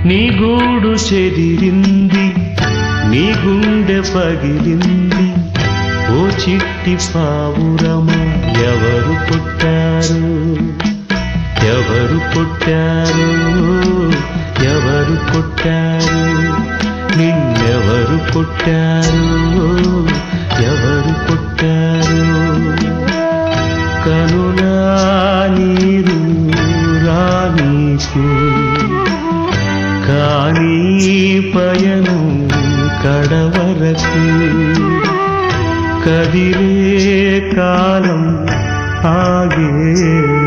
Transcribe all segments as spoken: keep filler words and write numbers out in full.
నీ గూడు చెదిరింది, నీ గుండె పగిలింది. ఓ చిట్టి పావురమా, ఎవరు పుట్టారు, ఎవరు పుట్టారు, ఎవరు పుట్టారు, నిన్నెవరు పుట్టారు, ఎవరు పుట్టారు. కనులా నీరు రానీకు, కానీ పయనం కడవరకు. కదిలే కాలం ఆగేను,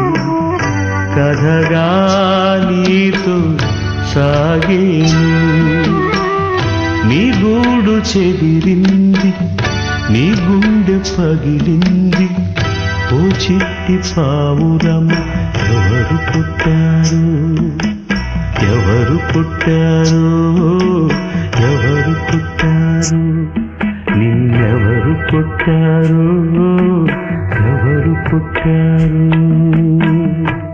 కథగా నీతో సాగేను. నీ గూడు చెదిరింది, నీ గుండె పగిలింది. ఓ చిట్టి పావురమ, ఎవరు పుట్టారు, ఎవరు పుట్టారు, ఎవరు పుట్టారు, నిన్నెవరు పుట్టారు, ఎవరు పుట్టారు.